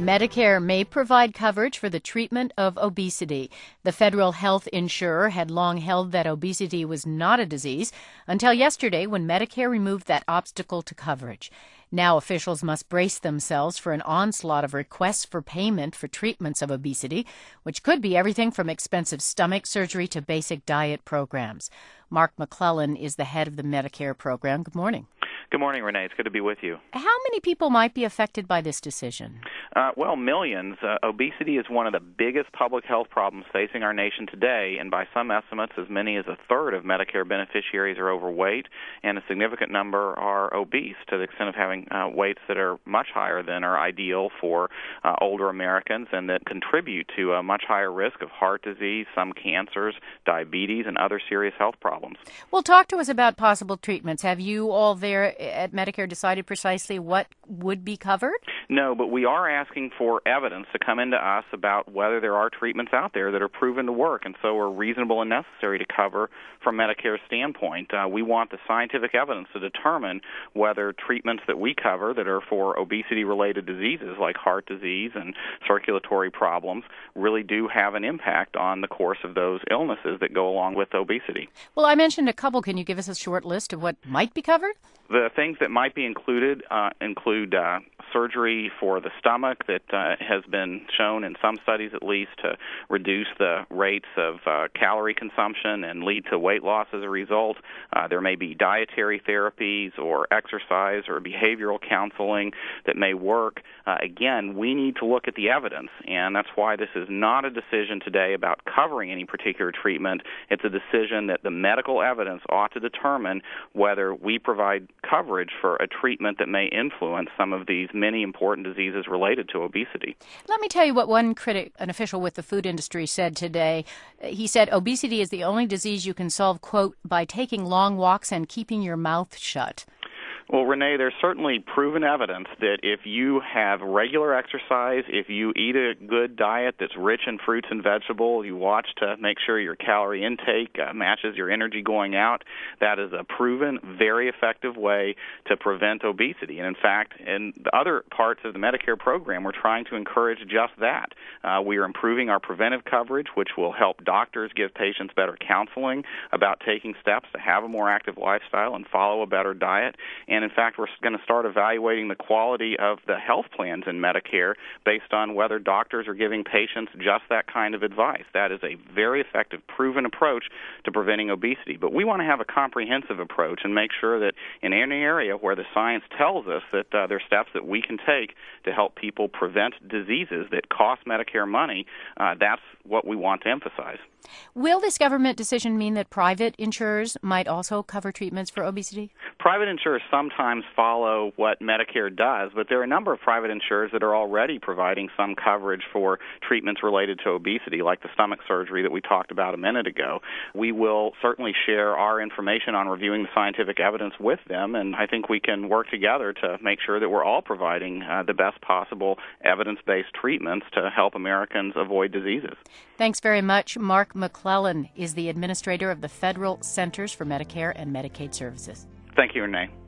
Medicare may provide coverage for the treatment of obesity. The federal health insurer had long held that obesity was not a disease until yesterday when Medicare removed that obstacle to coverage. Now officials must brace themselves for an onslaught of requests for payment for treatments of obesity, which could be everything from expensive stomach surgery to basic diet programs. Mark McClellan is the head of the Medicare program. Good morning. Good morning, Renee. It's good to be with you. How many people might be affected by this decision? Well, millions. Obesity is one of the biggest public health problems facing our nation today, and by some estimates, as many as a third of Medicare beneficiaries are overweight, and a significant number are obese to the extent of having weights that are much higher than are ideal for older Americans and that contribute to a much higher risk of heart disease, some cancers, diabetes, and other serious health problems. Well, talk to us about possible treatments. Have you all there at Medicare decided precisely what would be covered? No, but we are asking for evidence to come into us about whether there are treatments out there that are proven to work and so are reasonable and necessary to cover from Medicare's standpoint. We want the scientific evidence to determine whether treatments that we cover that are for obesity-related diseases like heart disease and circulatory problems really do have an impact on the course of those illnesses that go along with obesity. Well, I mentioned a couple. Can you give us a short list of what might be covered? The things that might be included include surgery for the stomach that has been shown in some studies at least to reduce the rates of calorie consumption and lead to weight loss as a result. There may be dietary therapies or exercise or behavioral counseling that may work. Again, we need to look at the evidence, and that's why this is not a decision today about covering any particular treatment. It's a decision that the medical evidence ought to determine whether we provide coverage for a treatment that may influence some of these many important diseases related to obesity. Let me tell you what one critic, an official with the food industry, said today. He said, obesity is the only disease you can solve, quote, by taking long walks and keeping your mouth shut. Well, Renee, there's certainly proven evidence that if you have regular exercise, if you eat a good diet that's rich in fruits and vegetables, you watch to make sure your calorie intake matches your energy going out, that is a proven, very effective way to prevent obesity. And in fact, in the other parts of the Medicare program, we're trying to encourage just that. We are improving our preventive coverage, which will help doctors give patients better counseling about taking steps to have a more active lifestyle and follow a better diet. And in fact, we're going to start evaluating the quality of the health plans in Medicare based on whether doctors are giving patients just that kind of advice. That is a very effective, proven approach to preventing obesity. But we want to have a comprehensive approach and make sure that in any area where the science tells us that there are steps that we can take to help people prevent diseases that cost Medicare money, that's what we want to emphasize. Will this government decision mean that private insurers might also cover treatments for obesity? Private insurers sometimes follow what Medicare does, but there are a number of private insurers that are already providing some coverage for treatments related to obesity, like the stomach surgery that we talked about a minute ago. We will certainly share our information on reviewing the scientific evidence with them, and I think we can work together to make sure that we're all providing the best possible evidence-based treatments to help Americans avoid diseases. Thanks very much. Mark McClellan is the administrator of the Federal Centers for Medicare and Medicaid Services. Thank you, Renee.